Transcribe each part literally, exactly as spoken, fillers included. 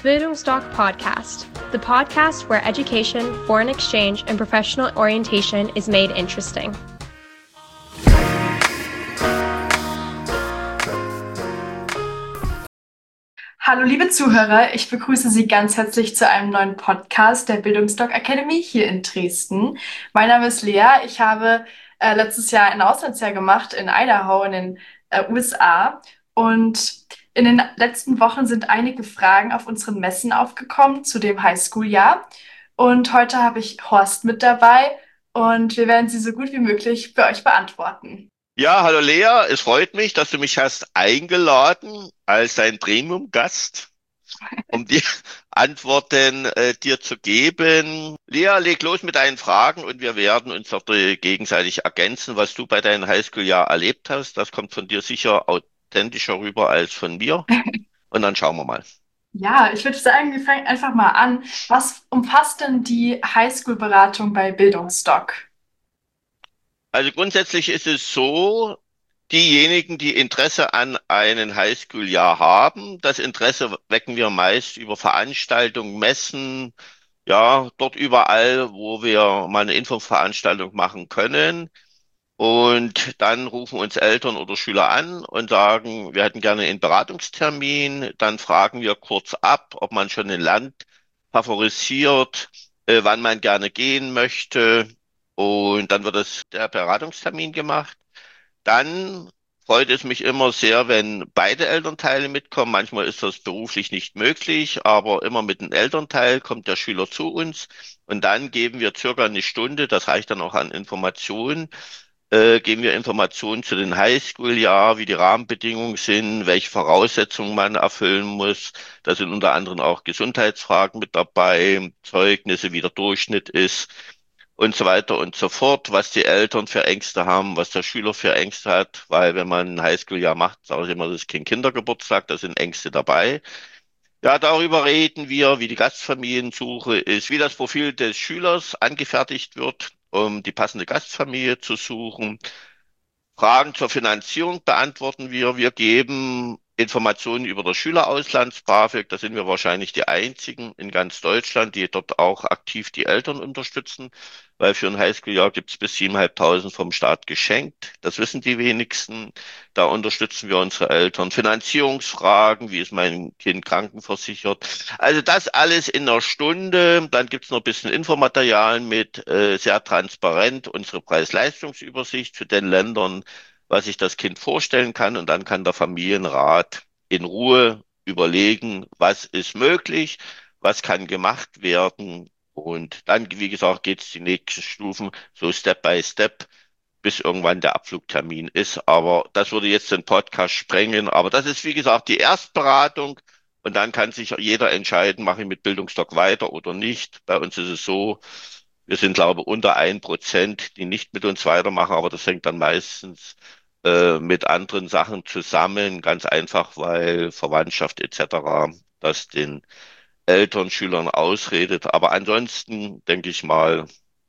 Bildungsdoc Podcast, the podcast where education, foreign exchange, and professional orientation is made interesting. Hallo liebe Zuhörer, ich begrüße Sie ganz herzlich zu einem neuen Podcast der Bildungsdoc Academy hier in Dresden. Mein Name ist Lea, ich habe äh, letztes Jahr ein Auslandsjahr gemacht in Idaho in den äh, U S A und in den letzten Wochen sind einige Fragen auf unseren Messen aufgekommen zu dem Highschool-Jahr und heute habe ich Horst mit dabei und wir werden sie so gut wie möglich für euch beantworten. Ja, hallo Lea, es freut mich, dass du mich hast eingeladen als dein Premium-Gast, um die Antworten äh, dir zu geben. Lea, leg los mit deinen Fragen und wir werden uns doch äh, gegenseitig ergänzen, was du bei deinem Highschool-Jahr erlebt hast. Das kommt von dir sicher authentischer rüber als von mir. Und dann schauen wir mal. Ja, ich würde sagen, wir fangen einfach mal an. Was umfasst denn die Highschool-Beratung bei Bildungsdoc? Also grundsätzlich ist es so, diejenigen, die Interesse an einem Highschool-Jahr haben, das Interesse wecken wir meist über Veranstaltungen, Messen, ja, dort überall, wo wir mal eine Infoveranstaltung machen können. Und dann rufen uns Eltern oder Schüler an und sagen, wir hätten gerne einen Beratungstermin. Dann fragen wir kurz ab, ob man schon ein Land favorisiert, äh, wann man gerne gehen möchte. Und dann wird es der Beratungstermin gemacht. Dann freut es mich immer sehr, wenn beide Elternteile mitkommen. Manchmal ist das beruflich nicht möglich, aber immer mit einem Elternteil kommt der Schüler zu uns. Und dann geben wir circa eine Stunde, das reicht dann auch an Informationen, äh, geben wir Informationen zu den Highschool-Jahr, wie die Rahmenbedingungen sind, welche Voraussetzungen man erfüllen muss. Da sind unter anderem auch Gesundheitsfragen mit dabei, Zeugnisse, wie der Durchschnitt ist und so weiter und so fort, was die Eltern für Ängste haben, was der Schüler für Ängste hat, weil wenn man ein Highschool-Jahr macht, sage ich immer, das ist kein Kindergeburtstag, da sind Ängste dabei. Ja, darüber reden wir, wie die Gastfamiliensuche ist, wie das Profil des Schülers angefertigt wird, um die passende Gastfamilie zu suchen. Fragen zur Finanzierung beantworten wir. Wir geben Informationen über das Schülerauslands-BAföG. Da sind wir wahrscheinlich die einzigen in ganz Deutschland, die dort auch aktiv die Eltern unterstützen, weil für ein Highschool-Jahr gibt es bis siebentausendfünfhundert vom Staat geschenkt. Das wissen die wenigsten. Da unterstützen wir unsere Eltern. Finanzierungsfragen, wie ist mein Kind krankenversichert? Also das alles in einer Stunde. Dann gibt es noch ein bisschen Infomaterial mit, äh, sehr transparent, unsere Preis-Leistungs-Übersicht für den Ländern, was sich das Kind vorstellen kann. Und dann kann der Familienrat in Ruhe überlegen, was ist möglich, was kann gemacht werden. Und dann, wie gesagt, geht es die nächsten Stufen, so Step by Step, bis irgendwann der Abflugtermin ist. Aber das würde jetzt den Podcast sprengen. Aber das ist, wie gesagt, die Erstberatung. Und dann kann sich jeder entscheiden, mache ich mit Bildungsdoc weiter oder nicht. Bei uns ist es so, wir sind, glaube ich, unter ein Prozent, die nicht mit uns weitermachen, aber das hängt dann meistens äh, mit anderen Sachen zusammen. Ganz einfach, weil Verwandtschaft et cetera das den Eltern, Schülern ausredet. Aber ansonsten, denke ich mal,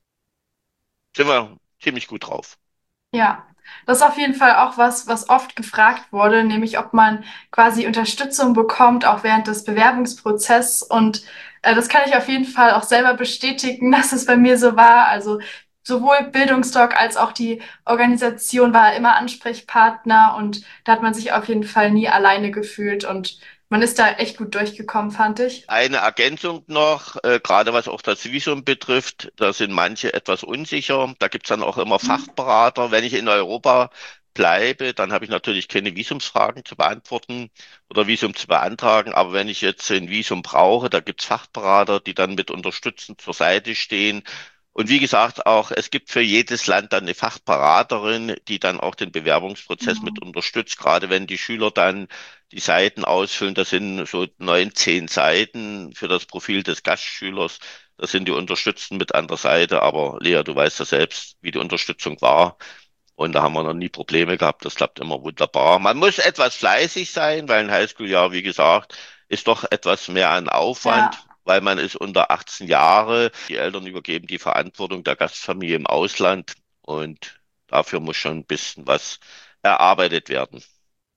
sind wir ziemlich gut drauf. Ja, das ist auf jeden Fall auch was, was oft gefragt wurde, nämlich ob man quasi Unterstützung bekommt, auch während des Bewerbungsprozesses. Und äh, das kann ich auf jeden Fall auch selber bestätigen, dass es bei mir so war. Also sowohl Bildungsdoc als auch die Organisation war immer Ansprechpartner und da hat man sich auf jeden Fall nie alleine gefühlt und man ist da echt gut durchgekommen, fand ich. Eine Ergänzung noch, äh, gerade was auch das Visum betrifft, da sind manche etwas unsicher. Da gibt's dann auch immer Fachberater. Wenn ich in Europa bleibe, dann habe ich natürlich keine Visumsfragen zu beantworten oder Visum zu beantragen. Aber wenn ich jetzt ein Visum brauche, da gibt's Fachberater, die dann mit unterstützend zur Seite stehen. Und wie gesagt, auch es gibt für jedes Land dann eine Fachberaterin, die dann auch den Bewerbungsprozess mit Mhm. unterstützt, gerade wenn die Schüler dann die Seiten ausfüllen. Das sind so neun, zehn Seiten für das Profil des Gastschülers. Das sind die Unterstützten mit an der Seite. Aber Lea, du weißt ja selbst, wie die Unterstützung war. Und da haben wir noch nie Probleme gehabt. Das klappt immer wunderbar. Man muss etwas fleißig sein, weil ein Highschool-Jahr, wie gesagt, ist doch etwas mehr an Aufwand, Ja. weil man ist unter achtzehn Jahre. Die Eltern übergeben die Verantwortung der Gastfamilie im Ausland. Und dafür muss schon ein bisschen was erarbeitet werden.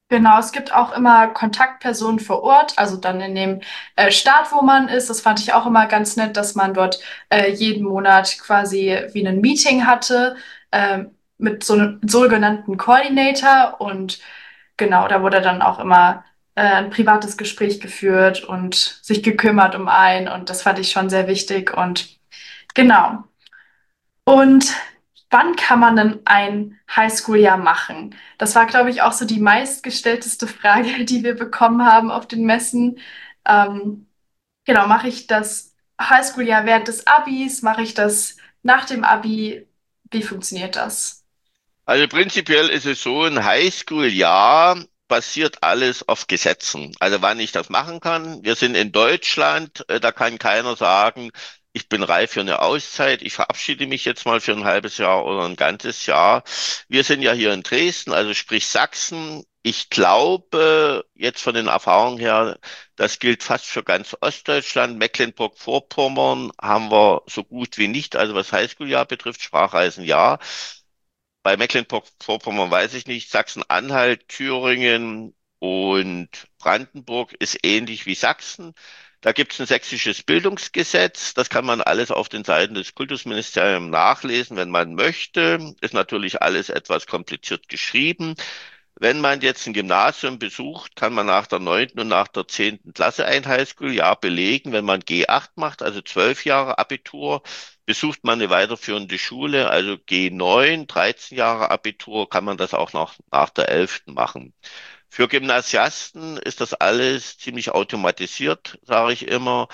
Genau, es gibt auch immer Kontaktpersonen vor Ort, also dann in dem äh, Staat, wo man ist. Das fand ich auch immer ganz nett, dass man dort äh, jeden Monat quasi wie ein Meeting hatte ähm, mit so einem sogenannten Coordinator. Und genau, da wurde dann auch immer äh, ein privates Gespräch geführt und sich gekümmert um einen. Und das fand ich schon sehr wichtig. Und genau. Und wann kann man denn ein Highschool-Jahr machen? Das war, glaube ich, auch so die meistgestellteste Frage, die wir bekommen haben auf den Messen. Ähm, genau, mache ich das Highschool-Jahr während des Abis? Mache ich das nach dem Abi? Wie funktioniert das? Also prinzipiell ist es so, ein Highschool-Jahr basiert alles auf Gesetzen. Also wann ich das machen kann. Wir sind in Deutschland, äh, da kann keiner sagen, ich bin reif für eine Auszeit, ich verabschiede mich jetzt mal für ein halbes Jahr oder ein ganzes Jahr. Wir sind ja hier in Dresden, also sprich Sachsen. Ich glaube, jetzt von den Erfahrungen her, das gilt fast für ganz Ostdeutschland. Mecklenburg-Vorpommern haben wir so gut wie nicht, also was Highschool-Jahr betrifft, Sprachreisen ja. Bei Mecklenburg-Vorpommern weiß ich nicht. Sachsen-Anhalt, Thüringen und Brandenburg ist ähnlich wie Sachsen. Da gibt es ein sächsisches Bildungsgesetz. Das kann man alles auf den Seiten des Kultusministeriums nachlesen, wenn man möchte. Ist natürlich alles etwas kompliziert geschrieben. Wenn man jetzt ein Gymnasium besucht, kann man nach der neunten und nach der zehnten Klasse ein Highschool-Jahr belegen. Wenn man G acht macht, also zwölf Jahre Abitur, besucht man eine weiterführende Schule, also G neun, dreizehn Jahre Abitur, kann man das auch noch nach der elften machen. Für Gymnasiasten ist das alles ziemlich automatisiert, sage ich immer.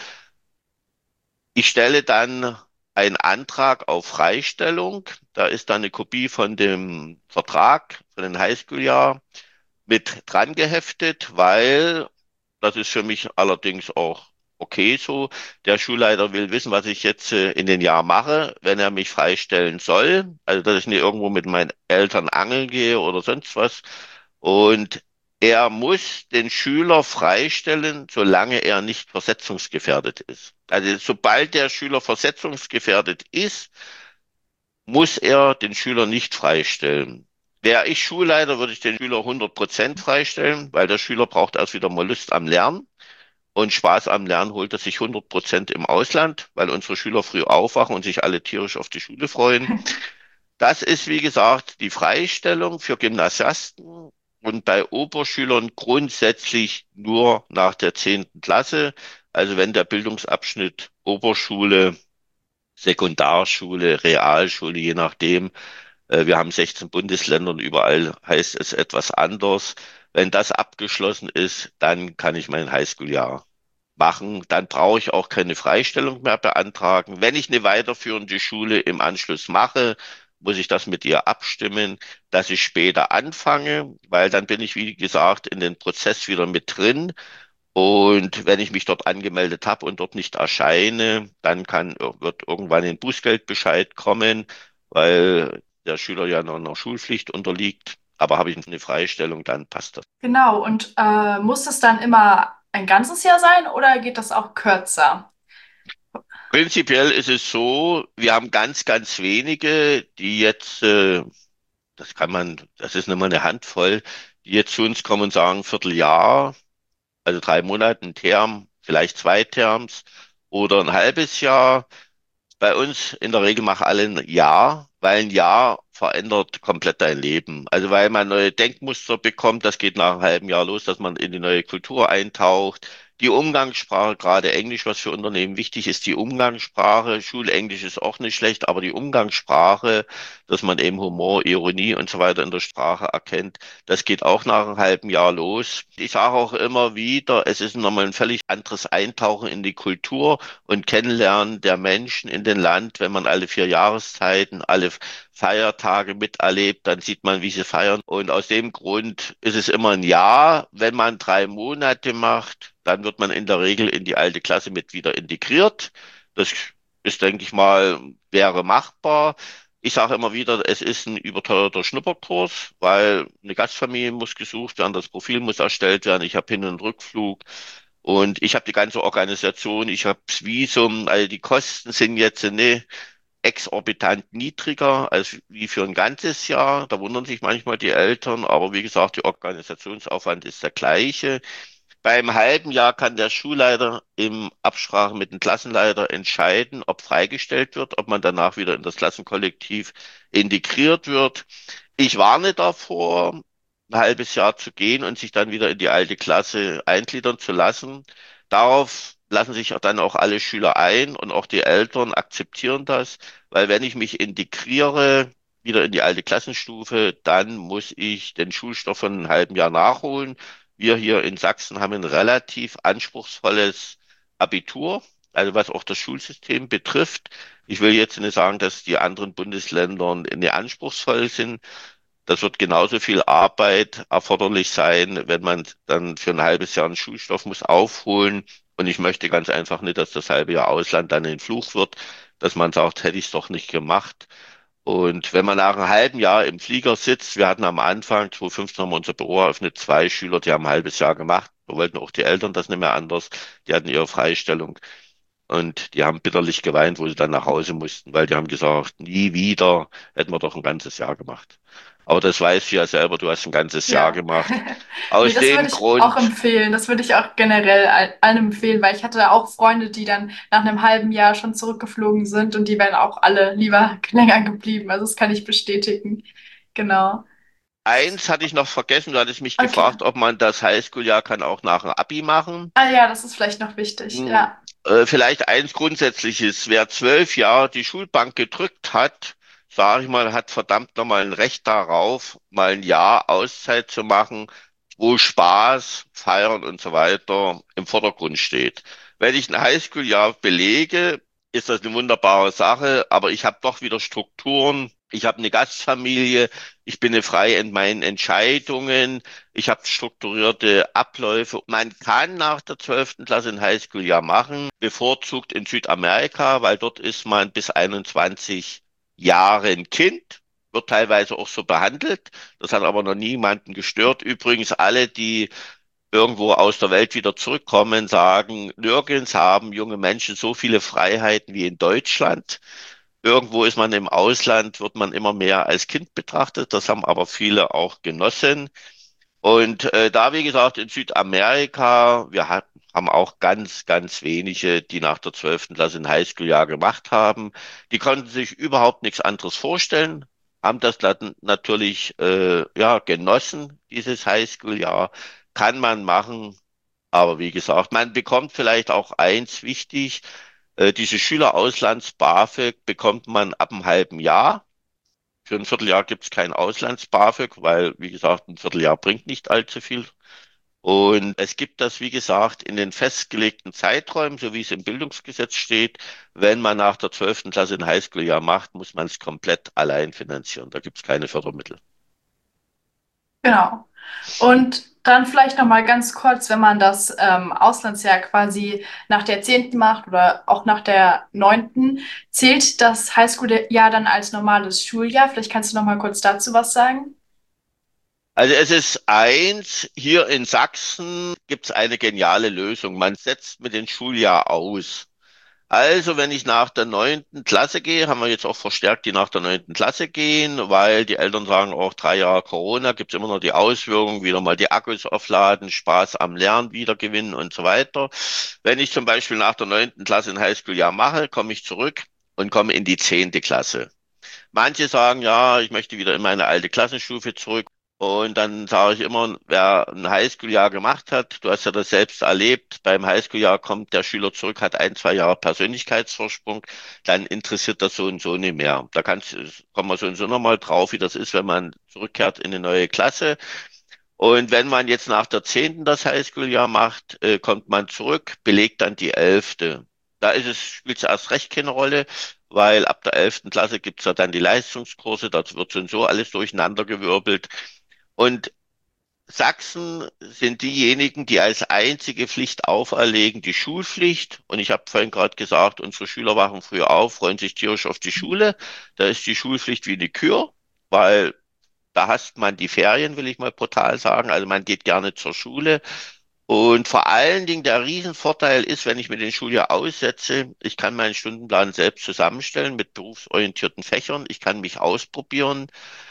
Ich stelle dann einen Antrag auf Freistellung. Da ist dann eine Kopie von dem Vertrag, von dem Highschool-Jahr mit dran geheftet, weil das ist für mich allerdings auch okay so. Der Schulleiter will wissen, was ich jetzt äh, in den Jahr mache, wenn er mich freistellen soll. Also, dass ich nicht irgendwo mit meinen Eltern angeln gehe oder sonst was. Und er muss den Schüler freistellen, solange er nicht versetzungsgefährdet ist. Also, sobald der Schüler versetzungsgefährdet ist, muss er den Schüler nicht freistellen. Wäre ich Schulleiter, würde ich den Schüler hundert Prozent freistellen, weil der Schüler braucht erst wieder mal Lust am Lernen. Und Spaß am Lernen holt er sich hundert Prozent im Ausland, weil unsere Schüler früh aufwachen und sich alle tierisch auf die Schule freuen. Das ist, wie gesagt, die Freistellung für Gymnasiasten und bei Oberschülern grundsätzlich nur nach der zehnten Klasse. Also wenn der Bildungsabschnitt Oberschule, Sekundarschule, Realschule, je nachdem, äh, wir haben sechzehn Bundesländer und überall heißt es etwas anders. Wenn das abgeschlossen ist, dann kann ich mein Highschool-Jahr machen. Dann brauche ich auch keine Freistellung mehr beantragen. Wenn ich eine weiterführende Schule im Anschluss mache, muss ich das mit ihr abstimmen, dass ich später anfange, weil dann bin ich, wie gesagt, in den Prozess wieder mit drin. Und wenn ich mich dort angemeldet habe und dort nicht erscheine, dann kann, wird irgendwann ein Bußgeldbescheid kommen, weil der Schüler ja noch einer Schulpflicht unterliegt. Aber habe ich eine Freistellung, dann passt das. Genau, und äh, muss es dann immer ein ganzes Jahr sein oder geht das auch kürzer? Prinzipiell ist es so, wir haben ganz, ganz wenige, die jetzt, äh, das kann man, das ist nicht mal eine Handvoll, die jetzt zu uns kommen und sagen, Vierteljahr, also drei Monate, ein Term, vielleicht zwei Terms oder ein halbes Jahr. Bei uns in der Regel machen alle ein Jahr, weil ein Jahr verändert komplett dein Leben. Also weil man neue Denkmuster bekommt, das geht nach einem halben Jahr los, dass man in die neue Kultur eintaucht. Die Umgangssprache, gerade Englisch, was für Unternehmen wichtig ist, die Umgangssprache, Schulenglisch ist auch nicht schlecht, aber die Umgangssprache, dass man eben Humor, Ironie und so weiter in der Sprache erkennt, das geht auch nach einem halben Jahr los. Ich sage auch immer wieder, es ist nochmal ein völlig anderes Eintauchen in die Kultur und Kennenlernen der Menschen in den Land, wenn man alle vier Jahreszeiten, alle Feiertage miterlebt, dann sieht man, wie sie feiern. Und aus dem Grund ist es immer ein Jahr. Wenn man drei Monate macht, dann wird man in der Regel in die alte Klasse mit wieder integriert. Das ist, denke ich mal, wäre machbar. Ich sage immer wieder, es ist ein überteuerter Schnupperkurs, weil eine Gastfamilie muss gesucht werden, das Profil muss erstellt werden. Ich habe Hin- und Rückflug. Und ich habe die ganze Organisation, ich habe das Visum, all die Kosten sind jetzt, ne, exorbitant niedriger als wie für ein ganzes Jahr. Da wundern sich manchmal die Eltern, aber wie gesagt, der Organisationsaufwand ist der gleiche. Beim halben Jahr kann der Schulleiter im Absprache mit dem Klassenleiter entscheiden, ob freigestellt wird, ob man danach wieder in das Klassenkollektiv integriert wird. Ich warne davor, ein halbes Jahr zu gehen und sich dann wieder in die alte Klasse eingliedern zu lassen. Darauf lassen sich dann auch alle Schüler ein und auch die Eltern akzeptieren das, weil wenn ich mich integriere, wieder in die alte Klassenstufe, dann muss ich den Schulstoff von einem halben Jahr nachholen. Wir hier in Sachsen haben ein relativ anspruchsvolles Abitur, also was auch das Schulsystem betrifft. Ich will jetzt nicht sagen, dass die anderen Bundesländer nicht anspruchsvoll sind. Das wird genauso viel Arbeit erforderlich sein, wenn man dann für ein halbes Jahr einen Schulstoff muss aufholen. Und ich möchte ganz einfach nicht, dass das halbe Jahr Ausland dann ein Fluch wird, dass man sagt, hätte ich es doch nicht gemacht. Und wenn man nach einem halben Jahr im Flieger sitzt, wir hatten am Anfang, zwanzig fünfzehn haben wir unser Büro eröffnet, zwei Schüler, die haben ein halbes Jahr gemacht. Da wollten auch die Eltern das nicht mehr anders. Die hatten ihre Freistellung. Und die haben bitterlich geweint, wo sie dann nach Hause mussten, weil die haben gesagt, nie wieder hätten wir doch ein ganzes Jahr gemacht. Aber das weißt du ja selber, du hast ein ganzes Jahr Ja. gemacht. Nee, Aus das würde dem ich auch Grund, empfehlen. Das würde ich auch generell al- allen empfehlen, weil ich hatte auch Freunde, die dann nach einem halben Jahr schon zurückgeflogen sind und die wären auch alle lieber länger geblieben. Also das kann ich bestätigen. Genau. eins hatte ich noch vergessen, du hattest mich Okay. gefragt, ob man das Highschool-Jahr kann auch nach dem Abi machen. Ah ja, das ist vielleicht noch wichtig. Hm, Ja. äh, vielleicht eins Grundsätzliches. Wer zwölf Jahre die Schulbank gedrückt hat, sage ich mal, hat verdammt nochmal ein Recht darauf, mal ein Jahr Auszeit zu machen, wo Spaß, Feiern und so weiter im Vordergrund steht. Wenn ich ein Highschool-Jahr belege, ist das eine wunderbare Sache, aber ich habe doch wieder Strukturen. Ich habe eine Gastfamilie, ich bin frei in meinen Entscheidungen. Ich habe strukturierte Abläufe. Man kann nach der zwölften Klasse ein Highschool ja machen, bevorzugt in Südamerika, weil dort ist man bis einundzwanzig Jahre ein Kind, wird teilweise auch so behandelt. Das hat aber noch niemanden gestört. Übrigens alle, die irgendwo aus der Welt wieder zurückkommen, sagen, nirgends haben junge Menschen so viele Freiheiten wie in Deutschland. Irgendwo ist man im Ausland, wird man immer mehr als Kind betrachtet. Das haben aber viele auch genossen. Und äh, da, wie gesagt, in Südamerika, wir hat, haben auch ganz, ganz wenige, die nach der zwölften Klasse ein Highschool-Jahr gemacht haben. Die konnten sich überhaupt nichts anderes vorstellen, haben das dann natürlich äh, ja, genossen, dieses Highschool-Jahr. Kann man machen, aber wie gesagt, man bekommt vielleicht auch eins wichtig, äh, diese Schülerauslands-BAföG bekommt man ab einem halben Jahr. Für ein Vierteljahr gibt es kein Auslands-BAföG, weil, wie gesagt, ein Vierteljahr bringt nicht allzu viel. Und es gibt das, wie gesagt, in den festgelegten Zeiträumen, so wie es im Bildungsgesetz steht. Wenn man nach der zwölften Klasse ein Highschool-Jahr macht, muss man es komplett allein finanzieren. Da gibt es keine Fördermittel. Genau. Und dann vielleicht noch mal ganz kurz, wenn man das ähm, Auslandsjahr quasi nach der zehnten macht oder auch nach der neunten, zählt das Highschool-Jahr dann als normales Schuljahr? Vielleicht kannst du noch mal kurz dazu was sagen. Also es ist eins, hier in Sachsen gibt es eine geniale Lösung. Man setzt mit dem Schuljahr aus. Also, wenn ich nach der neunten Klasse gehe, haben wir jetzt auch verstärkt, die nach der neunten Klasse gehen, weil die Eltern sagen, auch drei Jahre Corona gibt's immer noch die Auswirkungen, wieder mal die Akkus aufladen, Spaß am Lernen wiedergewinnen und so weiter. Wenn ich zum Beispiel nach der neunten Klasse ein Highschool-Jahr mache, komme ich zurück und komme in die zehnte Klasse. Manche sagen, ja, ich möchte wieder in meine alte Klassenstufe zurück. Und dann sage ich immer, wer ein Highschool-Jahr gemacht hat, du hast ja das selbst erlebt, beim Highschool-Jahr kommt der Schüler zurück, hat ein, zwei Jahre Persönlichkeitsvorsprung, dann interessiert das so und so nicht mehr. Da kannst, kommen wir so und so nochmal drauf, wie das ist, wenn man zurückkehrt in eine neue Klasse. Und wenn man jetzt nach der zehnten das Highschool-Jahr macht, äh, kommt man zurück, belegt dann die elfte. Da ist es, spielt es erst recht keine Rolle, weil ab der elften Klasse gibt's ja dann die Leistungskurse, da wird so und so alles durcheinandergewirbelt. Und Sachsen sind diejenigen, die als einzige Pflicht auferlegen, die Schulpflicht. Und ich habe vorhin gerade gesagt, unsere Schüler wachen früh auf, freuen sich tierisch auf die Schule. Da ist die Schulpflicht wie eine Kür, weil da hasst man die Ferien, will ich mal brutal sagen. Also man geht gerne zur Schule. Und vor allen Dingen der Riesenvorteil ist, wenn ich mir den Schuljahr aussetze, ich kann meinen Stundenplan selbst zusammenstellen mit berufsorientierten Fächern. Ich kann mich ausprobieren.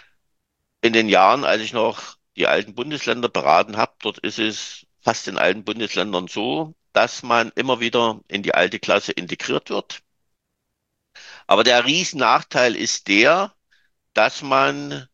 In den Jahren, als ich noch die alten Bundesländer beraten habe, dort ist es fast in allen Bundesländern so, dass man immer wieder in die alte Klasse integriert wird. Aber der Riesennachteil ist der, dass man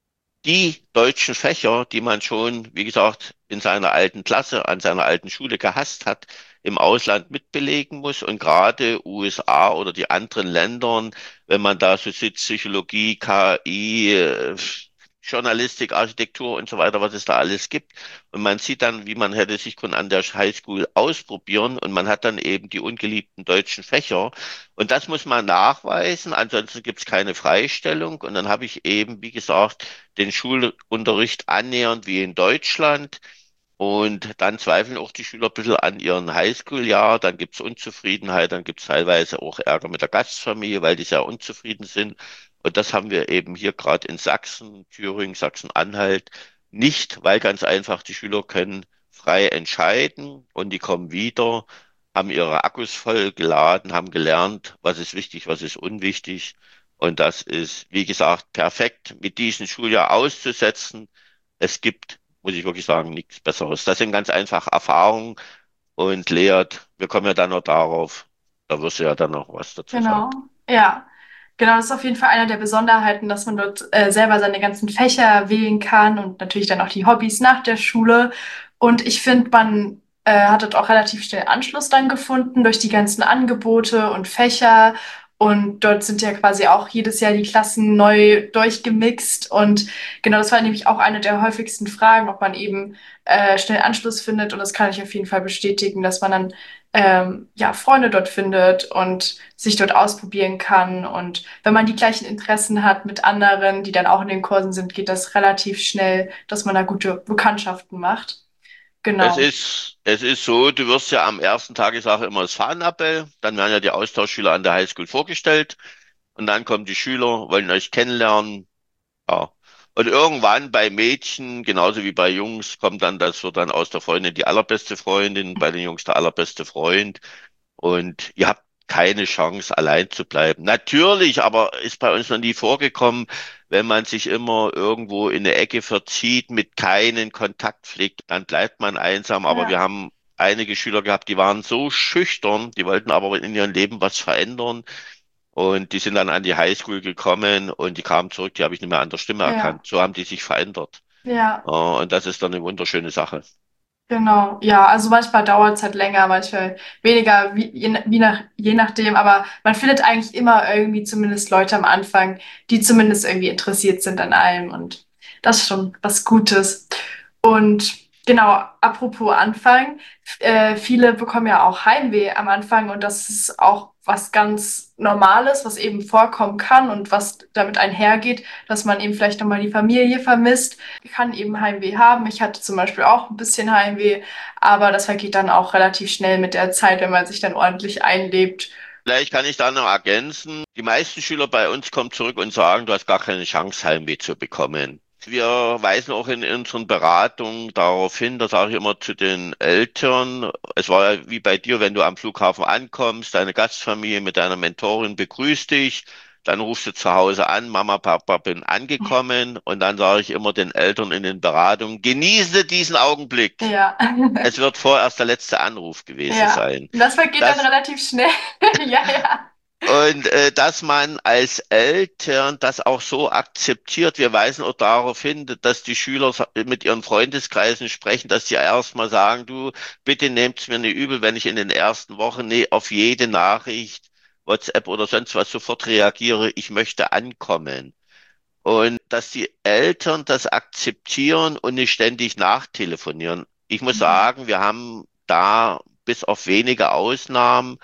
die deutschen Fächer, die man schon, wie gesagt, in seiner alten Klasse, an seiner alten Schule gehasst hat, im Ausland mitbelegen muss. Und gerade U S A oder die anderen Ländern, wenn man da so sieht, Psychologie, K I, äh, Journalistik, Architektur und so weiter, was es da alles gibt. Und man sieht dann, wie man hätte sich können an der Highschool ausprobieren und man hat dann eben die ungeliebten deutschen Fächer. Und das muss man nachweisen, ansonsten gibt es keine Freistellung. Und dann habe ich eben, wie gesagt, den Schulunterricht annähernd wie in Deutschland. Und dann zweifeln auch die Schüler ein bisschen an ihren Highschool-Jahr. Dann gibt es Unzufriedenheit, dann gibt es teilweise auch Ärger mit der Gastfamilie, weil die sehr unzufrieden sind. Und das haben wir eben hier gerade in Sachsen, Thüringen, Sachsen-Anhalt nicht, weil ganz einfach die Schüler können frei entscheiden und die kommen wieder, haben ihre Akkus voll geladen, haben gelernt, was ist wichtig, was ist unwichtig. Und das ist, wie gesagt, perfekt mit diesem Schuljahr auszusetzen. Es gibt, muss ich wirklich sagen, nichts Besseres. Das sind ganz einfach Erfahrungen und Lea, wir kommen ja dann noch darauf, da wirst du ja dann noch was dazu sagen. Genau, ja. Genau, das ist auf jeden Fall einer der Besonderheiten, dass man dort äh, selber seine ganzen Fächer wählen kann und natürlich dann auch die Hobbys nach der Schule. Und ich finde, man äh, hat dort auch relativ schnell Anschluss dann gefunden durch die ganzen Angebote und Fächer. Und dort sind ja quasi auch jedes Jahr die Klassen neu durchgemixt. Und genau, das war nämlich auch eine der häufigsten Fragen, ob man eben äh, schnell Anschluss findet. Und das kann ich auf jeden Fall bestätigen, dass man dann ähm, ja, Freunde dort findet und sich dort ausprobieren kann. Und wenn man die gleichen Interessen hat mit anderen, die dann auch in den Kursen sind, geht das relativ schnell, dass man da gute Bekanntschaften macht. Es Genau. ist, es ist so, du wirst ja am ersten Tag, ich sage immer, das Fahnenappell, dann werden ja die Austauschschüler an der Highschool vorgestellt und dann kommen die Schüler, wollen euch kennenlernen, ja. Und irgendwann bei Mädchen, genauso wie bei Jungs, kommt dann, das wird dann aus der Freundin die allerbeste Freundin, bei den Jungs der allerbeste Freund. Und ihr habt keine Chance, allein zu bleiben. Natürlich, aber ist bei uns noch nie vorgekommen, wenn man sich immer irgendwo in eine Ecke verzieht, mit keinen Kontakt pflegt, dann bleibt man einsam. Aber wir Ja, haben einige Schüler gehabt, die waren so schüchtern, die wollten aber in ihrem Leben was verändern. Und die sind dann an die Highschool gekommen und die kamen zurück, die habe ich nicht mehr an der Stimme ja, erkannt. So haben die sich verändert. Äh, ja. Und das ist dann eine wunderschöne Sache. Genau, ja, also manchmal dauert es halt länger, manchmal weniger, wie, je, na- wie nach, je nachdem, aber man findet eigentlich immer irgendwie zumindest Leute am Anfang, die zumindest irgendwie interessiert sind an allem und das ist schon was Gutes. Und genau, apropos Anfang, äh, viele bekommen ja auch Heimweh am Anfang und das ist auch was ganz Normales, was eben vorkommen kann und was damit einhergeht, dass man eben vielleicht nochmal die Familie vermisst. Ich kann eben Heimweh haben. Ich hatte zum Beispiel auch ein bisschen Heimweh, aber das vergeht dann auch relativ schnell mit der Zeit, wenn man sich dann ordentlich einlebt. Vielleicht kann ich da noch ergänzen. Die meisten Schüler bei uns kommen zurück und sagen, du hast gar keine Chance, Heimweh zu bekommen. Wir weisen auch in unseren Beratungen darauf hin, da sage ich immer zu den Eltern, es war ja wie bei dir, wenn du am Flughafen ankommst, deine Gastfamilie mit deiner Mentorin begrüßt dich, dann rufst du zu Hause an, Mama, Papa, bin angekommen und dann sage ich immer den Eltern in den Beratungen, genieße diesen Augenblick. Ja, Es wird vorerst der letzte Anruf gewesen ja. sein. Und das vergeht dann Das relativ schnell. Ja, ja. Und äh, dass man als Eltern das auch so akzeptiert. Wir weisen auch darauf hin, dass die Schüler sa- mit ihren Freundeskreisen sprechen, dass sie erstmal sagen, du, bitte nehmt's mir nicht übel, wenn ich in den ersten Wochen nee, auf jede Nachricht, WhatsApp oder sonst was sofort reagiere, ich möchte ankommen. Und dass die Eltern das akzeptieren und nicht ständig nachtelefonieren. Ich muss Mhm. sagen, wir haben da bis auf wenige Ausnahmen,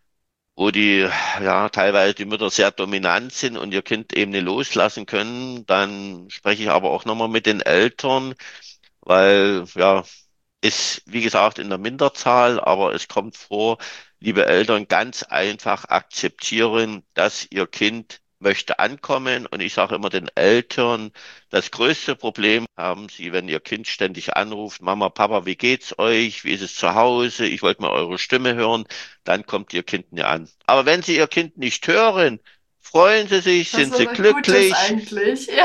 wo die, ja, teilweise die Mütter sehr dominant sind und ihr Kind eben nicht loslassen können, dann spreche ich aber auch nochmal mit den Eltern, weil, ja, ist, wie gesagt, in der Minderzahl, aber es kommt vor, liebe Eltern, ganz einfach akzeptieren, dass ihr Kind möchte ankommen. Und ich sage immer den Eltern, das größte Problem haben sie, wenn ihr Kind ständig anruft: Mama, Papa, wie geht's euch? Wie ist es zu Hause? Ich wollte mal eure Stimme hören. Dann kommt ihr Kind nie an. Aber wenn sie ihr Kind nicht hören, freuen sie sich, Das sind war sie was Gutes glücklich. eigentlich. Ja.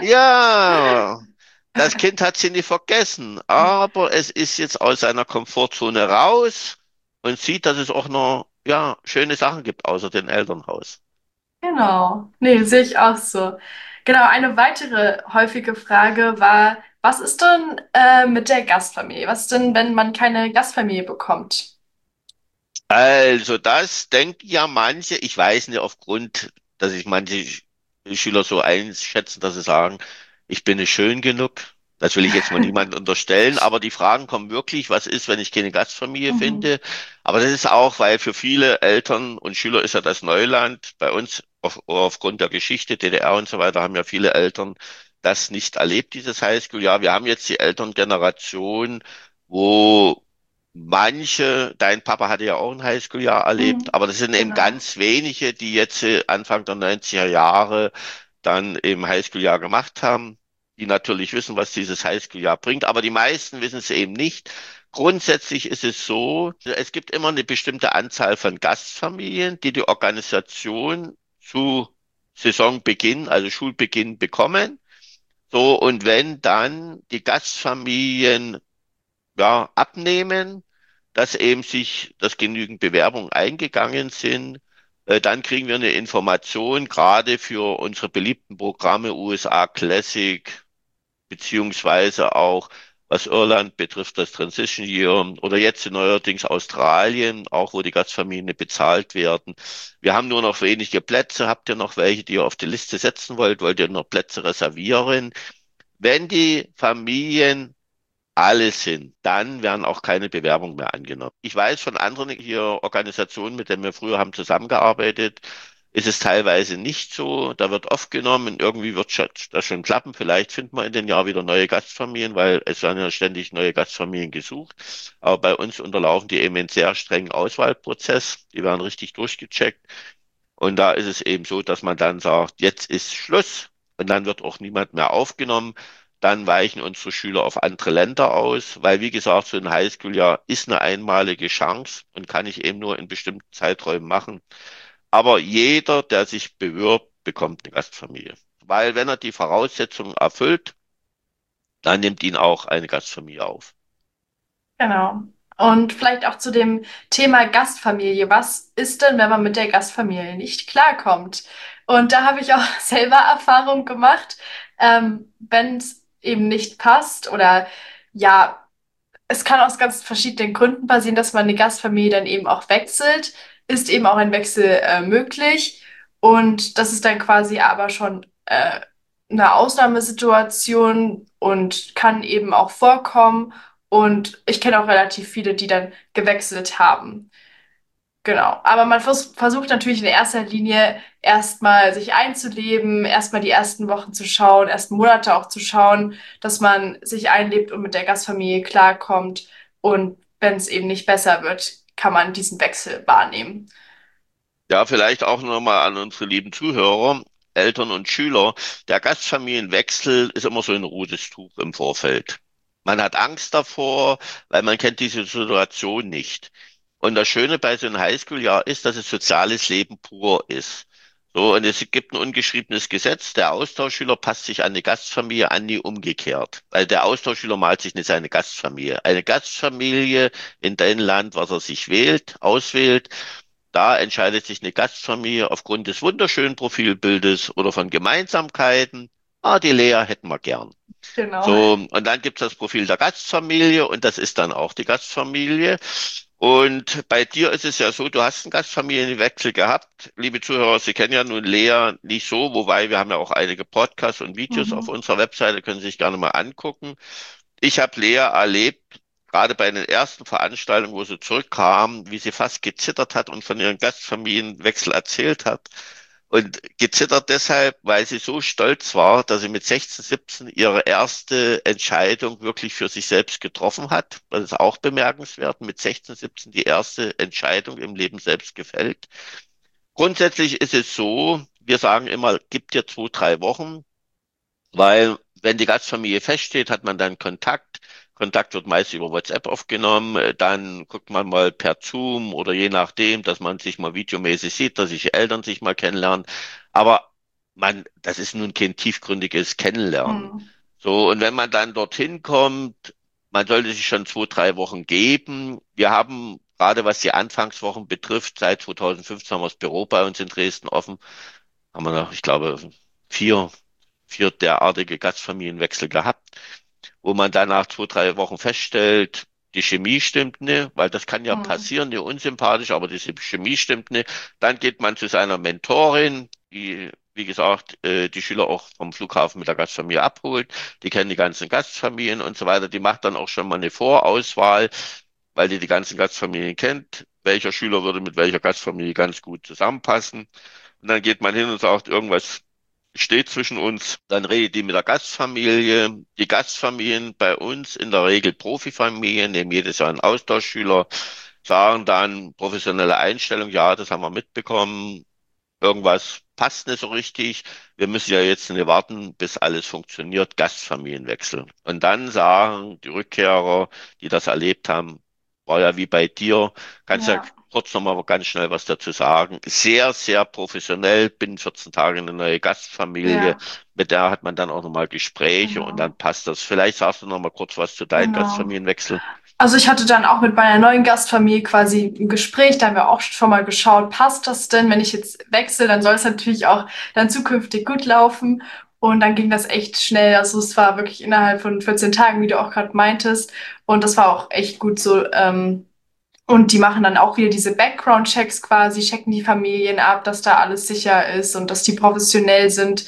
Ja, das Kind hat sie nie vergessen, aber es ist jetzt aus seiner Komfortzone raus und sieht, dass es auch noch, ja, schöne Sachen gibt außer dem Elternhaus. Genau. Nee, sehe ich auch so. Genau, eine weitere häufige Frage war, was ist denn äh, mit der Gastfamilie? Was ist denn, wenn man keine Gastfamilie bekommt? Also, das denken ja manche, ich weiß nicht, aufgrund, dass ich manche Sch- Schüler so einschätzen, dass sie sagen, ich bin nicht schön genug. Das will ich jetzt mal niemandem unterstellen, aber die Fragen kommen wirklich: Was ist, wenn ich keine Gastfamilie Mhm. finde? Aber das ist auch, weil für viele Eltern und Schüler ist ja das Neuland. Bei uns auf, aufgrund der Geschichte, D D R und so weiter, haben ja viele Eltern das nicht erlebt, dieses Highschool-Jahr. Wir haben jetzt die Elterngeneration, wo manche, dein Papa hatte ja auch ein Highschool-Jahr erlebt, Mhm. aber das sind eben Genau. ganz wenige, die jetzt äh, Anfang der neunziger Jahre dann im Highschool-Jahr gemacht haben, die natürlich wissen, was dieses Highschool-Jahr bringt, aber die meisten wissen es eben nicht. Grundsätzlich ist es so, es gibt immer eine bestimmte Anzahl von Gastfamilien, die die Organisation zu Saisonbeginn, also Schulbeginn, bekommen. So, und wenn dann die Gastfamilien ja, abnehmen, dass eben sich, dass genügend Bewerbungen eingegangen sind. Äh, Dann kriegen wir eine Information, gerade für unsere beliebten Programme U S A Classic, beziehungsweise auch, was Irland betrifft, das Transition Year oder jetzt neuerdings Australien, auch wo die Gastfamilien bezahlt werden. Wir haben nur noch wenige Plätze. Habt ihr noch welche, die ihr auf die Liste setzen wollt? Wollt ihr noch Plätze reservieren? Wenn die Familien alle sind, dann werden auch keine Bewerbungen mehr angenommen. Ich weiß von anderen hier Organisationen, mit denen wir früher haben zusammengearbeitet, ist es teilweise nicht so. Da wird oft genommen, irgendwie wird schon- das schon klappen. Vielleicht finden wir in den Jahr wieder neue Gastfamilien, weil es werden ja ständig neue Gastfamilien gesucht. Aber bei uns unterlaufen die eben einen sehr strengen Auswahlprozess. Die werden richtig durchgecheckt. Und da ist es eben so, dass man dann sagt, jetzt ist Schluss, und dann wird auch niemand mehr aufgenommen. Dann weichen unsere Schüler auf andere Länder aus, weil, wie gesagt, so ein Highschool-Jahr ist eine einmalige Chance und kann ich eben nur in bestimmten Zeiträumen machen. Aber jeder, der sich bewirbt, bekommt eine Gastfamilie. Weil, wenn er die Voraussetzungen erfüllt, dann nimmt ihn auch eine Gastfamilie auf. Genau. Und vielleicht auch zu dem Thema Gastfamilie. Was ist denn, wenn man mit der Gastfamilie nicht klarkommt? Und da habe ich auch selber Erfahrung gemacht, ähm, wenn es eben nicht passt oder ja, es kann aus ganz verschiedenen Gründen passieren, dass man eine Gastfamilie dann eben auch wechselt. Ist eben auch ein Wechsel äh, möglich. Und das ist dann quasi aber schon äh, eine Ausnahmesituation und kann eben auch vorkommen. Und ich kenne auch relativ viele, die dann gewechselt haben. Genau. Aber man vers versucht natürlich in erster Linie erstmal sich einzuleben, erstmal die ersten Wochen zu schauen, ersten Monate auch zu schauen, dass man sich einlebt und mit der Gastfamilie klarkommt. Und wenn es eben nicht besser wird, kann man diesen Wechsel wahrnehmen. Ja, vielleicht auch nochmal an unsere lieben Zuhörer, Eltern und Schüler. Der Gastfamilienwechsel ist immer so ein rotes Tuch im Vorfeld. Man hat Angst davor, weil man kennt diese Situation nicht. Und das Schöne bei so einem Highschool-Jahr ist, dass es soziales Leben pur ist. So, und es gibt ein ungeschriebenes Gesetz: Der Austauschschüler passt sich an die Gastfamilie an, nie umgekehrt. Weil der Austauschschüler malt sich nicht seine Gastfamilie. Eine Gastfamilie in dem Land, was er sich wählt, auswählt, da entscheidet sich eine Gastfamilie aufgrund des wunderschönen Profilbildes oder von Gemeinsamkeiten. Ah, die Lea hätten wir gern. Genau. So, und dann gibt's das Profil der Gastfamilie und das ist dann auch die Gastfamilie. Und bei dir ist es ja so, du hast einen Gastfamilienwechsel gehabt. Liebe Zuhörer, Sie kennen ja nun Lea nicht so, wobei wir haben ja auch einige Podcasts und Videos auf Mhm. unserer Webseite, können Sie sich gerne mal angucken. Ich habe Lea erlebt, gerade bei den ersten Veranstaltungen, wo sie zurückkam, wie sie fast gezittert hat und von ihrem Gastfamilienwechsel erzählt hat. Und gezittert deshalb, weil sie so stolz war, dass sie mit sechzehn, siebzehn ihre erste Entscheidung wirklich für sich selbst getroffen hat. Das ist auch bemerkenswert, mit sechzehn, siebzehn die erste Entscheidung im Leben selbst gefällt. Grundsätzlich ist es so, wir sagen immer, gib dir zwei, drei Wochen. Weil wenn die Gastfamilie feststeht, hat man dann Kontakt. Kontakt wird meist über WhatsApp aufgenommen. Äh, Dann guckt man mal per Zoom oder je nachdem, dass man sich mal videomäßig sieht, dass sich die Eltern sich mal kennenlernen. Aber man, das ist nun kein tiefgründiges Kennenlernen. Hm. So, und wenn man dann dorthin kommt, man sollte sich schon zwei, drei Wochen geben. Wir haben gerade was die Anfangswochen betrifft, seit zwanzig fünfzehn haben wir das Büro bei uns in Dresden offen, haben wir noch, ich glaube, vier vier derartige Gastfamilienwechsel gehabt, wo man dann nach zwei, drei Wochen feststellt, die Chemie stimmt nicht, weil das kann ja Hm. passieren, nicht unsympathisch, aber die Chemie stimmt nicht. Dann geht man zu seiner Mentorin, die, wie gesagt, äh, die Schüler auch vom Flughafen mit der Gastfamilie abholt. Die kennen die ganzen Gastfamilien und so weiter. Die macht dann auch schon mal eine Vorauswahl, weil die die ganzen Gastfamilien kennt. Welcher Schüler würde mit welcher Gastfamilie ganz gut zusammenpassen? Und dann geht man hin und sagt, irgendwas steht zwischen uns. Dann redet die mit der Gastfamilie. Die Gastfamilien bei uns in der Regel Profifamilien, nehmen jedes Jahr einen Austauschschüler, sagen dann professionelle Einstellung, ja, das haben wir mitbekommen. Irgendwas passt nicht so richtig. Wir müssen ja jetzt nicht warten, bis alles funktioniert. Gastfamilienwechsel. Und dann sagen die Rückkehrer, die das erlebt haben, war ja wie bei dir. Kannst ja Ja, kurz nochmal ganz schnell was dazu sagen. Sehr, sehr professionell. Binnen vierzehn Tagen eine neue Gastfamilie. ja, Mit der hat man dann auch nochmal Gespräche und dann genau, passt das. Vielleicht sagst du nochmal kurz was zu deinen genau. Gastfamilienwechsel. Also ich hatte dann auch mit meiner neuen Gastfamilie quasi ein Gespräch, da haben wir auch schon mal geschaut, passt das denn, wenn ich jetzt wechsle, dann soll es natürlich auch dann zukünftig gut laufen. Und dann ging das echt schnell. Also es war wirklich innerhalb von vierzehn Tagen, wie du auch gerade meintest. Und das war auch echt gut so. Ähm, und die machen dann auch wieder diese Background-Checks quasi, checken die Familien ab, dass da alles sicher ist und dass die professionell sind.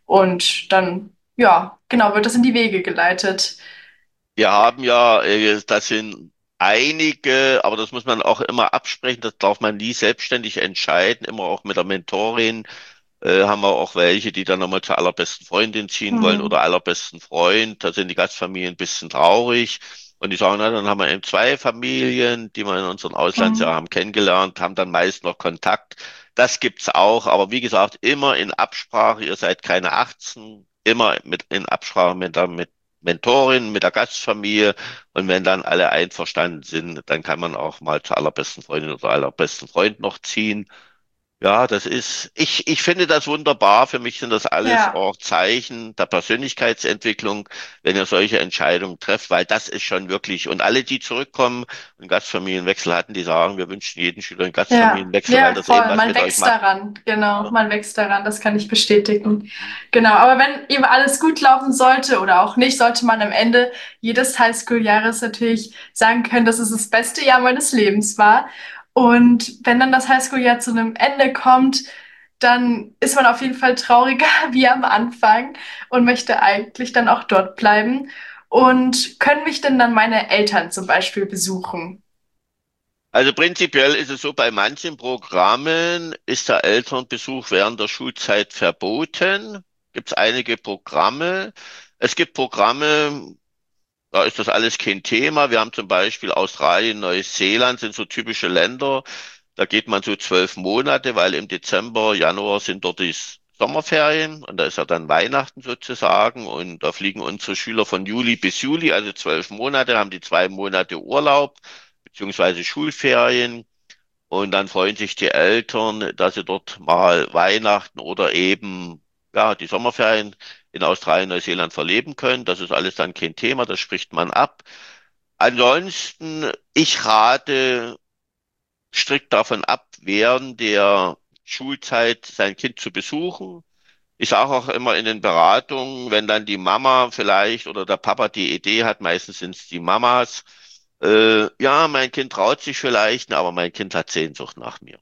Und dann, ja, genau, wird das in die Wege geleitet. Wir haben ja, äh, das sind einige, aber das muss man auch immer absprechen, das darf man nie selbstständig entscheiden, immer auch mit der Mentorin. Äh, haben wir auch welche, die dann nochmal zur allerbesten Freundin ziehen wollen Hm. oder allerbesten Freund. Da sind die Gastfamilien ein bisschen traurig. Und die sagen, na, dann haben wir eben zwei Familien, die wir in unseren Auslandsjahren Hm. haben kennengelernt, haben dann meist noch Kontakt. Das gibt's auch, aber wie gesagt, immer in Absprache. Ihr seid keine achtzehn, immer mit in Absprache mit der mit Mentorin, mit der Gastfamilie. Und wenn dann alle einverstanden sind, dann kann man auch mal zur allerbesten Freundin oder allerbesten Freund noch ziehen. Ja, das ist, ich, ich finde das wunderbar. Für mich sind das alles Ja. auch Zeichen der Persönlichkeitsentwicklung, wenn ihr solche Entscheidungen trefft, weil das ist schon wirklich, und alle, die zurückkommen und einen Gastfamilienwechsel hatten, die sagen, wir wünschen jedem Schüler einen Ja, Gastfamilienwechsel, weil ja, das eben voll. was Man mit euch wächst macht. daran. Genau, Ja. man wächst daran. Das kann ich bestätigen. Genau. Aber wenn eben alles gut laufen sollte oder auch nicht, sollte man am Ende jedes Highschool-Jahres natürlich sagen können, dass es das beste Jahr meines Lebens war. Und wenn dann das Highschool-Jahr zu einem Ende kommt, dann ist man auf jeden Fall trauriger wie am Anfang und möchte eigentlich dann auch dort bleiben. Und können mich denn dann meine Eltern zum Beispiel besuchen? Also prinzipiell ist es so, bei manchen Programmen ist der Elternbesuch während der Schulzeit verboten. Gibt es einige Programme. Es gibt Programme, da ist das alles kein Thema. Wir haben zum Beispiel Australien, Neuseeland sind so typische Länder. Da geht man so zwölf Monate, weil im Dezember, Januar sind dort die Sommerferien und da ist ja dann Weihnachten sozusagen und da fliegen unsere Schüler von Juli bis Juli, also zwölf Monate, haben die zwei Monate Urlaub beziehungsweise Schulferien und dann freuen sich die Eltern, dass sie dort mal Weihnachten oder eben ja die Sommerferien in Australien, Neuseeland verleben können. Das ist alles dann kein Thema, das spricht man ab. Ansonsten, ich rate strikt davon ab, während der Schulzeit sein Kind zu besuchen. Ich sage auch immer in den Beratungen, wenn dann die Mama vielleicht oder der Papa die Idee hat, meistens sind es die Mamas, äh, ja, mein Kind traut sich vielleicht, aber mein Kind hat Sehnsucht nach mir.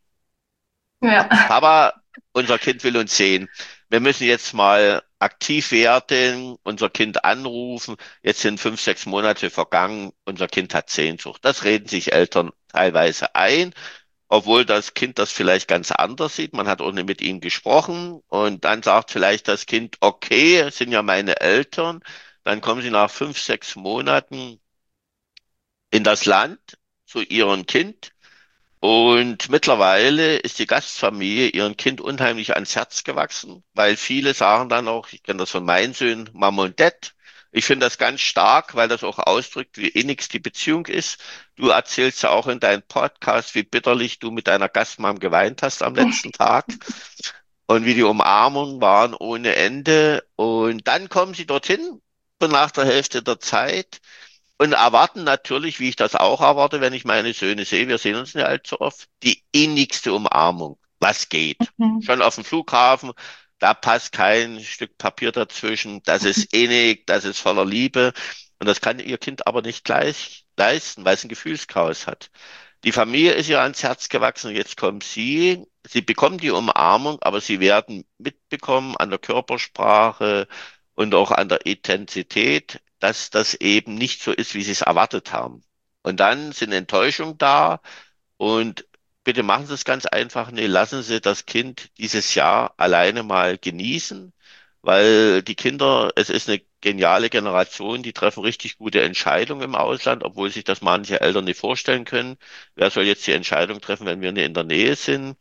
Ja. Papa, unser Kind will uns sehen. Wir müssen jetzt mal aktiv werden, unser Kind anrufen. Jetzt sind fünf, sechs Monate vergangen. Unser Kind hat Sehnsucht. Das reden sich Eltern teilweise ein, obwohl das Kind das vielleicht ganz anders sieht. Man hat auch nicht mit ihm gesprochen und dann sagt vielleicht das Kind, okay, es sind ja meine Eltern. Dann kommen sie nach fünf, sechs Monaten in das Land zu ihrem Kind. Und mittlerweile ist die Gastfamilie ihrem Kind unheimlich ans Herz gewachsen, weil viele sagen dann auch, ich kenne das von meinen Söhnen, Mama und Dad. Ich finde das ganz stark, weil das auch ausdrückt, wie innig die Beziehung ist. Du erzählst ja auch in deinem Podcast, wie bitterlich du mit deiner Gastmam geweint hast am letzten Tag und wie die Umarmungen waren ohne Ende. Und dann kommen sie dorthin, so nach der Hälfte der Zeit. Und erwarten natürlich, wie ich das auch erwarte, wenn ich meine Söhne sehe, wir sehen uns nicht allzu oft, die innigste Umarmung, was geht. Mhm. Schon auf dem Flughafen, da passt kein Stück Papier dazwischen, das ist innig, das ist voller Liebe. Und das kann ihr Kind aber nicht gleich leisten, weil es ein Gefühlschaos hat. Die Familie ist ihr ans Herz gewachsen und jetzt kommt sie. Sie bekommen die Umarmung, aber sie werden mitbekommen an der Körpersprache und auch an der Intensität, dass das eben nicht so ist, wie sie es erwartet haben. Und dann sind Enttäuschungen da und bitte machen Sie es ganz einfach. Nee, lassen Sie das Kind dieses Jahr alleine mal genießen, weil die Kinder, es ist eine geniale Generation, die treffen richtig gute Entscheidungen im Ausland, obwohl sich das manche Eltern nicht vorstellen können. Wer soll jetzt die Entscheidung treffen, wenn wir nicht in der Nähe sind?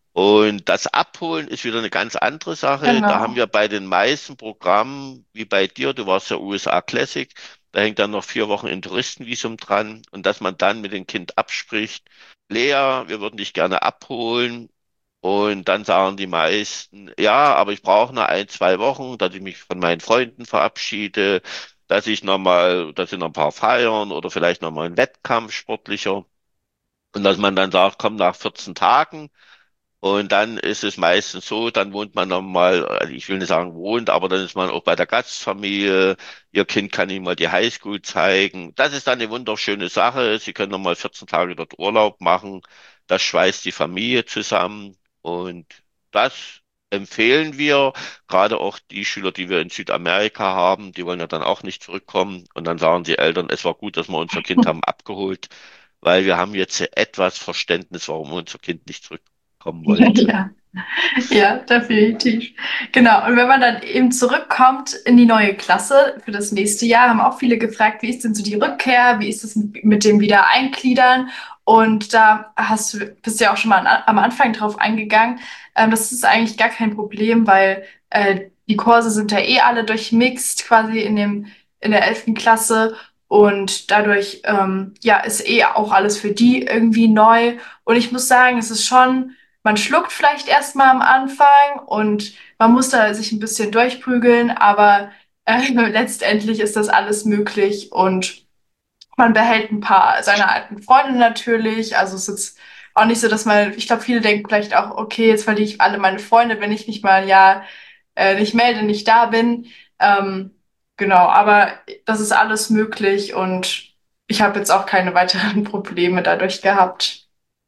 Und das Abholen ist wieder eine ganz andere Sache. Da haben Genau. wir bei den meisten Programmen, wie bei dir, du warst ja U S A Classic, da hängt dann noch vier Wochen ein Touristenvisum dran und dass man dann mit dem Kind abspricht, Lea, wir würden dich gerne abholen. Und dann sagen die meisten, ja, aber ich brauche noch ein, zwei Wochen, dass ich mich von meinen Freunden verabschiede, dass ich nochmal, dass ich noch ein paar feiern oder vielleicht nochmal einen Wettkampf sportlicher. Und dass man dann sagt, komm nach vierzehn Tagen. Und dann ist es meistens so, dann wohnt man nochmal, also ich will nicht sagen wohnt, aber dann ist man auch bei der Gastfamilie. Ihr Kind kann Ihnen mal die Highschool zeigen. Das ist dann eine wunderschöne Sache. Sie können nochmal vierzehn Tage dort Urlaub machen. Das schweißt die Familie zusammen. Und das empfehlen wir. Gerade auch die Schüler, die wir in Südamerika haben, die wollen ja dann auch nicht zurückkommen. Und dann sagen die Eltern, es war gut, dass wir unser Kind haben abgeholt, weil wir haben jetzt etwas Verständnis, warum unser Kind nicht zurückkommen wollte. Ja. Ja, definitiv. Genau. Und wenn man dann eben zurückkommt in die neue Klasse für das nächste Jahr, haben auch viele gefragt, wie ist denn so die Rückkehr? Wie ist es mit mit dem Wiedereingliedern? Und da hast du, bist du ja auch schon mal an, am Anfang drauf eingegangen. Ähm, das ist eigentlich gar kein Problem, weil äh, die Kurse sind ja eh alle durchmixt, quasi in dem, in der elften Klasse. Und dadurch, ähm, ja, ist eh auch alles für die irgendwie neu. Und ich muss sagen, es ist schon, man schluckt vielleicht erstmal am Anfang und man muss da sich ein bisschen durchprügeln, aber äh, letztendlich ist das alles möglich und man behält ein paar seiner alten Freunde natürlich. Also es ist jetzt auch nicht so, dass man, ich glaube, viele denken vielleicht auch, okay, jetzt verliere ich alle meine Freunde, wenn ich mich mal ein Jahr äh, nicht melde, nicht da bin. Ähm, genau, aber das ist alles möglich und ich habe jetzt auch keine weiteren Probleme dadurch gehabt.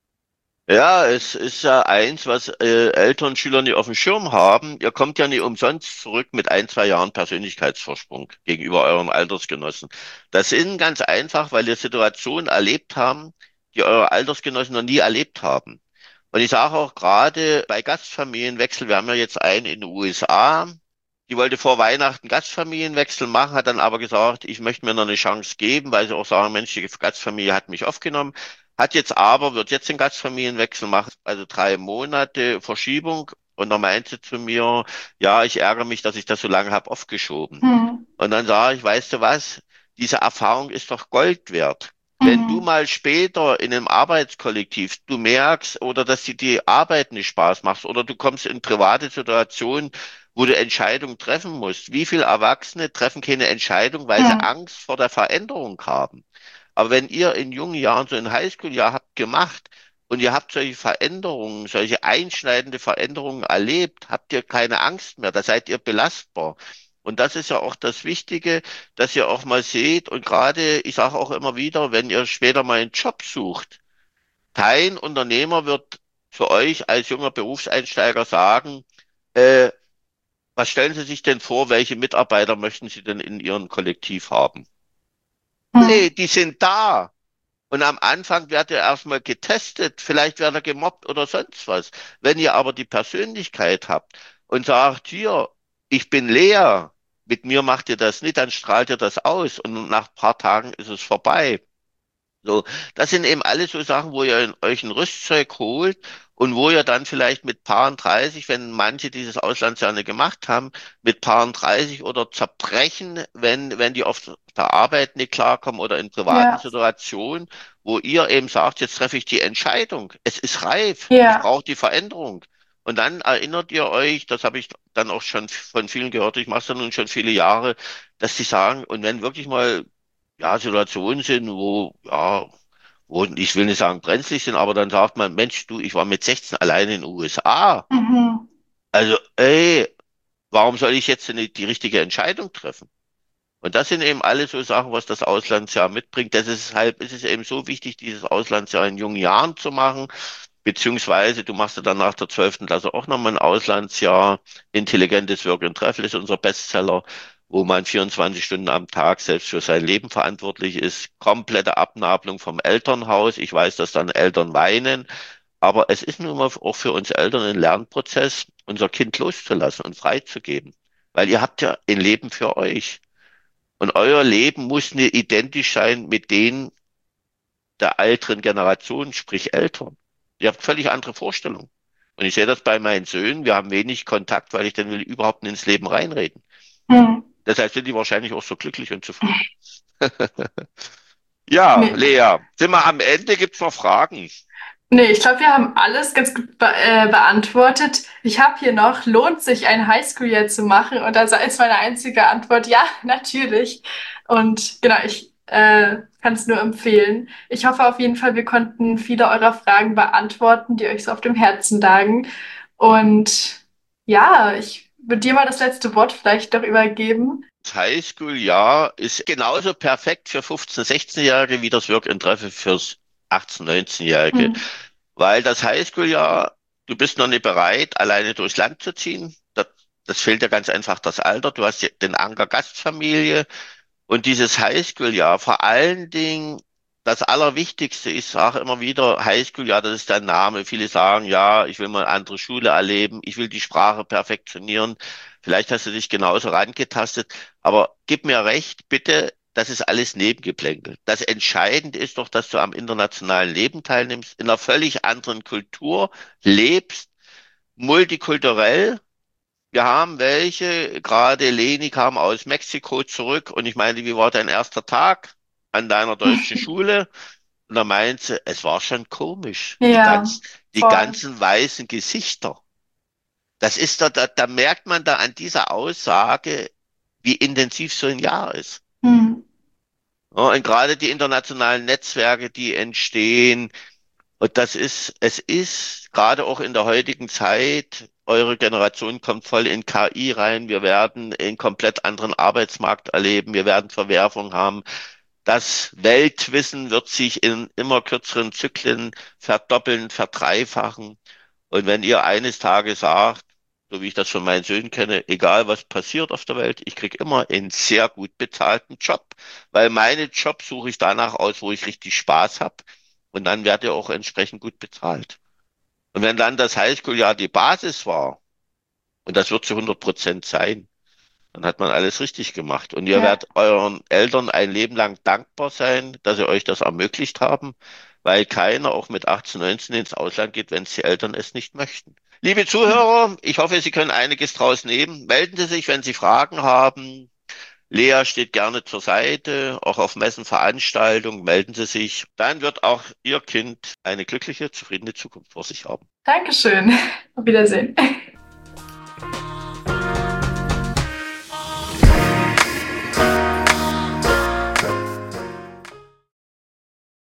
Ja, es ist ja eins, was äh, Eltern und Schüler nicht auf dem Schirm haben. Ihr kommt ja nicht umsonst zurück mit ein, zwei Jahren Persönlichkeitsvorsprung gegenüber euren Altersgenossen. Das sind ganz einfach, weil ihr Situationen erlebt haben, die eure Altersgenossen noch nie erlebt haben. Und ich sage auch gerade bei Gastfamilienwechsel, wir haben ja jetzt einen in den U S A, die wollte vor Weihnachten Gastfamilienwechsel machen, hat dann aber gesagt, ich möchte mir noch eine Chance geben, weil sie auch sagen, Mensch, die Gastfamilie hat mich aufgenommen, hat jetzt aber, wird jetzt den Gastfamilienwechsel machen, also drei Monate Verschiebung. Und dann meinte sie zu mir, ja, ich ärgere mich, dass ich das so lange habe aufgeschoben. Hm. Und dann sage ich, weißt du was, diese Erfahrung ist doch Gold wert. Wenn du Mhm. mal später in einem Arbeitskollektiv, du merkst oder dass dir die Arbeit nicht Spaß macht oder du kommst in private Situationen, wo du Entscheidungen treffen musst. Wie viele Erwachsene treffen keine Entscheidung, weil sie Hm. Angst vor der Veränderung haben? Aber wenn ihr in jungen Jahren so ein Highschool-Jahr habt gemacht und ihr habt solche Veränderungen, solche einschneidende Veränderungen erlebt, habt ihr keine Angst mehr, da seid ihr belastbar. Und das ist ja auch das Wichtige, dass ihr auch mal seht und gerade, ich sage auch immer wieder, wenn ihr später mal einen Job sucht, kein Unternehmer wird für euch als junger Berufseinsteiger sagen, äh, was stellen Sie sich denn vor, welche Mitarbeiter möchten Sie denn in Ihrem Kollektiv haben? Hm. Nee, die sind da. Und am Anfang werdet ihr erstmal getestet, vielleicht werdet ihr gemobbt oder sonst was. Wenn ihr aber die Persönlichkeit habt und sagt, hier, ich bin Lea, mit mir macht ihr das nicht, dann strahlt ihr das aus und nach ein paar Tagen ist es vorbei. So, das sind eben alles so Sachen, wo ihr in- euch ein Rüstzeug holt und wo ihr dann vielleicht mit Paaren dreißig, wenn manche dieses Auslandsjahr nicht gemacht haben, mit Paaren dreißig oder zerbrechen, wenn, wenn die auf der Arbeit nicht klarkommen oder in privaten Ja, Situationen, wo ihr eben sagt, jetzt treffe ich die Entscheidung. Es ist reif. Ich ja, brauche die Veränderung. Und dann erinnert ihr euch, das habe ich dann auch schon von vielen gehört, ich mache es ja nun schon viele Jahre, dass sie sagen, und wenn wirklich mal ja, Situationen sind, wo, ja, wo, ich will nicht sagen brenzlig sind, aber dann sagt man, Mensch, du, ich war mit sechzehn alleine in den U S A. mhm. Also, ey, warum soll ich jetzt nicht die richtige Entscheidung treffen? Und das sind eben alle so Sachen, was das Auslandsjahr mitbringt. Deshalb ist es eben so wichtig, dieses Auslandsjahr in jungen Jahren zu machen. Beziehungsweise du machst ja dann nach der zwölften Klasse auch nochmal ein Auslandsjahr. Intelligentes Work and Travel ist unser Bestseller, wo man vierundzwanzig Stunden am Tag selbst für sein Leben verantwortlich ist. Komplette Abnabelung vom Elternhaus. Ich weiß, dass dann Eltern weinen, aber es ist nun mal auch für uns Eltern ein Lernprozess, unser Kind loszulassen und freizugeben. Weil ihr habt ja ein Leben für euch. Und euer Leben muss nicht identisch sein mit denen der älteren Generation, sprich Eltern. Ihr habt völlig andere Vorstellungen. Und ich sehe das bei meinen Söhnen. Wir haben wenig Kontakt, weil ich dann will überhaupt nicht ins Leben reinreden. Mhm. Deshalb sind die wahrscheinlich auch so glücklich und zufrieden. Ja, Nee. Lea, sind wir am Ende? Gibt's noch Fragen? Nee, ich glaube, wir haben alles ganz gut be äh, beantwortet. Ich habe hier noch, lohnt sich ein Highschool-Jahr zu machen? Und da ist meine einzige Antwort, ja, natürlich. Und genau, ich äh, kann es nur empfehlen. Ich hoffe auf jeden Fall, wir konnten viele eurer Fragen beantworten, die euch so auf dem Herzen lagen. Und ja, ich würde dir mal das letzte Wort vielleicht doch übergeben. Das Highschool-Jahr ist genauso perfekt für fünfzehn-, sechzehn-Jährige wie das Work-and-Travel fürs achtzehn-, neunzehn-Jährige. Hm. Weil das Highschool-Jahr, du bist noch nicht bereit, alleine durchs Land zu ziehen. Das, das fehlt dir ganz einfach das Alter. Du hast ja den Anker Gastfamilie. Und dieses Highschool-Jahr, vor allen Dingen, das Allerwichtigste, ich sage immer wieder, Highschool-Jahr, das ist der Name. Viele sagen, ja, ich will mal eine andere Schule erleben, ich will die Sprache perfektionieren. Vielleicht hast du dich genauso rangetastet, aber gib mir recht, bitte, das ist alles Nebengeplänkel. Das Entscheidende ist doch, dass du am internationalen Leben teilnimmst, in einer völlig anderen Kultur lebst, multikulturell. Wir haben welche, gerade Leni kam aus Mexiko zurück und ich meinte, wie war dein erster Tag an deiner deutschen Schule? Und er meinte, es war schon komisch. Die Ja, ganz, die voll. ganzen weißen Gesichter. Das ist da, da, da merkt man da an dieser Aussage, wie intensiv so ein Jahr ist. Hm. Ja, und gerade die internationalen Netzwerke, die entstehen, und das ist, es ist gerade auch in der heutigen Zeit, eure Generation kommt voll in K I rein. Wir werden einen komplett anderen Arbeitsmarkt erleben. Wir werden Verwerfung haben. Das Weltwissen wird sich in immer kürzeren Zyklen verdoppeln, verdreifachen. Und wenn ihr eines Tages sagt, so wie ich das von meinen Söhnen kenne, egal was passiert auf der Welt, ich kriege immer einen sehr gut bezahlten Job, weil meine Job suche ich danach aus, wo ich richtig Spaß habe. Und dann werdet ihr auch entsprechend gut bezahlt. Und wenn dann das Highschool-Jahr die Basis war, und das wird zu hundert Prozent sein, dann hat man alles richtig gemacht. Und ihr Ja. werdet euren Eltern ein Leben lang dankbar sein, dass sie euch das ermöglicht haben, weil keiner auch mit achtzehn, neunzehn ins Ausland geht, wenn es die Eltern es nicht möchten. Liebe Zuhörer, ich hoffe, Sie können einiges draus nehmen. Melden Sie sich, wenn Sie Fragen haben. Lea steht gerne zur Seite, auch auf Messen, Veranstaltungen, melden Sie sich. Dann wird auch Ihr Kind eine glückliche, zufriedene Zukunft vor sich haben. Dankeschön. Auf Wiedersehen.